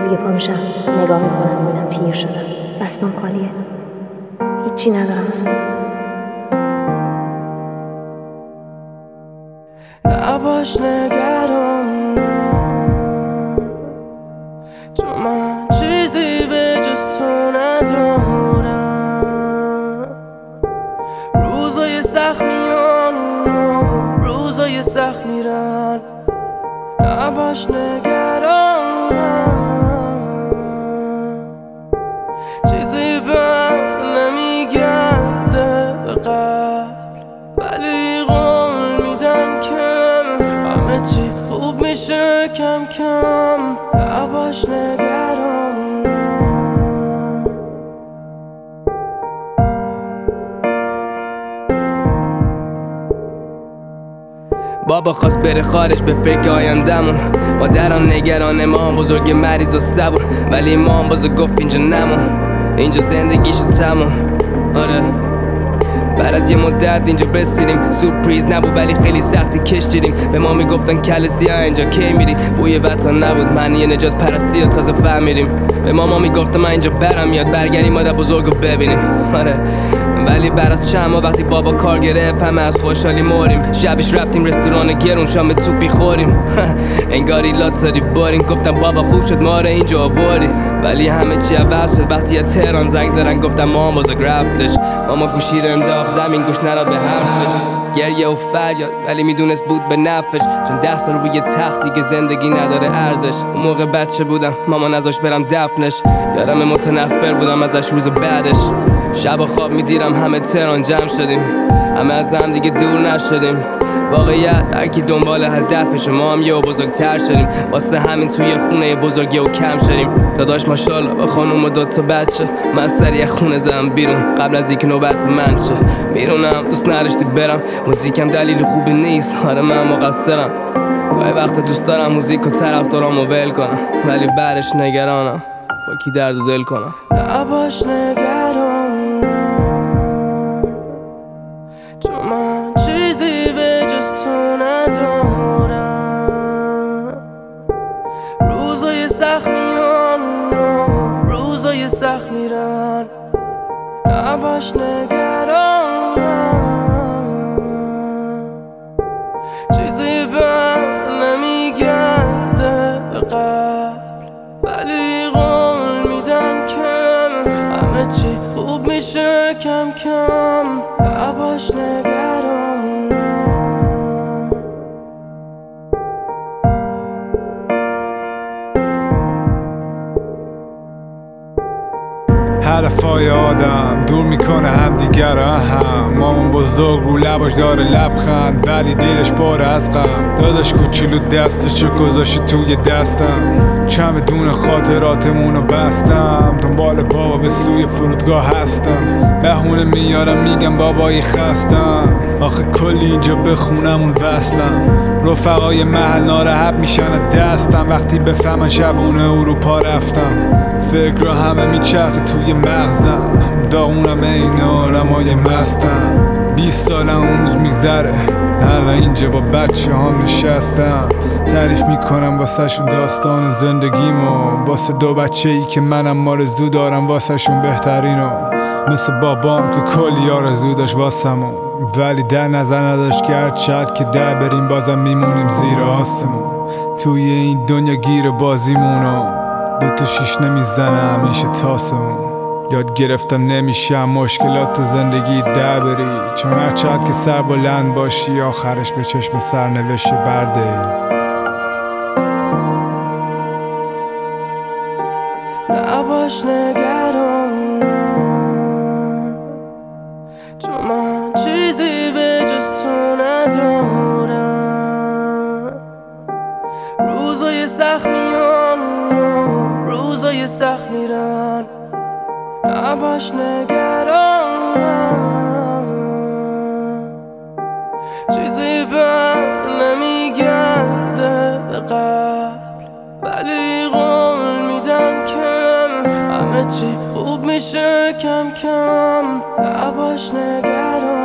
روزی که پا میشم نگاه میکنم میبینم پیر شدم، دستام خالیه، هیچی ندارم از خودم. نباش نگران چون من چیزی به جز تو ندارم. روزای سخت میان روزای سخت میرن، نباش نگران چیزی بر نمیگرده به قلب، ولی قول میدم که همه چی خوب میشه کم کم. نباش نگران بابا خواست بره خارج به فکر آیندمون، با درم نگران ما بزرگ مریض و صبور، ولی ما باز گفت اینجا نمون، اینجا زندگی شد تموم. آره بعد از یه مدت اینجا بسیریم، سورپریز نبود ولی خیلی سختی کشیدیم. به ما میگفتن کل سیاه اینجا کی میری، بوی وطن نبود معنی نجات پرستی و تازه فهمیدیم. به ما میگفتن من اینجا برم یاد برگردیم مادر بزرگو ببینیم. آره ولی بعد از چند ماه وقتی بابا کار گرفت همه از خوشحالی موریم. شبش رفتیم رستوران گرون شام توپی خوریم انگاری لاتاری باریم. گفتم بابا خوب شد ما رو اینجا آوردی، ولی همه چی عوض شد وقتی از تهران زنگ زدن گفتم مام بزرگ رفتش. ماما گوشی رو انداخت زمین گوش نداد به حرفش، گریه و فریاد ولی میدونست بود به نفعش، چون 10 سال روی تخت دیگه زندگی نداره ارزش. اون موقع بچه بودم ماما نذاشت برم دفنش، یادم متنفر بودم ازش روز بعدش. شب خواب میدیدم همه تهران جمع شدیم، همه از هم دیگه دور نشدیم. واقعیت هر کی دنبال هدفش، ما هم یه بزرگتر شدیم، واسه همین توی خونه بزرگی و کم شدیم. داداش ماشاءالله با خانوم و 2 تا بچه، من سریع خونه زدم بیرون قبل از اینکه نوبت من شه. میرونم دوست نداشتی برم، موزیکم دلیل خوبی نیست، آره من مقصرم. گاهی وقتا دوست دارم موزیک و طرفدارامو ول کنم، ولی بعدش نگرانم با کی درد و دل کنم. نباش نگران چون من چیزی به جز تو ندارم. روزای سخت میان روزای سخت میرن، نباش نگران چیزی بر نمیگرده به قلب، ولی قول میدم که همه چی خوب میشه کم کم. نباش نگران حرفای آدم دور میکنه هم دیگر هم. مامان بزرگ رو لباش داره لبخند ولی دلش پر از غم. داداش کوچولو دستشو گذاشت توی دستم، چمدون خاطراتمونو بستم. دنبال بابا به سوی فرودگاه هستم، بهونه میارم میگم بابایی خستم. آخه کلی اینجا بخونم اون وصلم، رفقای محل ناراحت میشن دستم وقتی بفهمن شبونه اروپا رفتم. فکر همه میچرخه توی مغزم، داغونم این آدمای مستم. 20 سالم اون روز میگذره، حالا اینجا با بچه هم نشستم. تعریف میکنم واسه شون داستان زندگیمو، واسه 2 بچه ای که منم آرزو دارم واسه شون بهترینو. مثل بابام که کلی آرزو داشت واسمون، ولی در نظر نداشت که هر چقدر که در بریم بازم میمونیم زیر آسمون. توی این دنیا گیر بازیمونو 2 تا 6 نمیزنه همیشه تاسمون. یاد گرفتم نمیشم مشکلات زندگی در بری، چون هر چقدر که سر بلند باشی آخرش به چشم سرنوشت برده. نباش نگران چون من چیزی به جز تو ندارم. روزای سخت میان روزای سخت میرن، نباش نگران چیزی بر نمیگرده به قلب، ولی قول میدم که همه چی خوب میشه کم کم. نباش نگران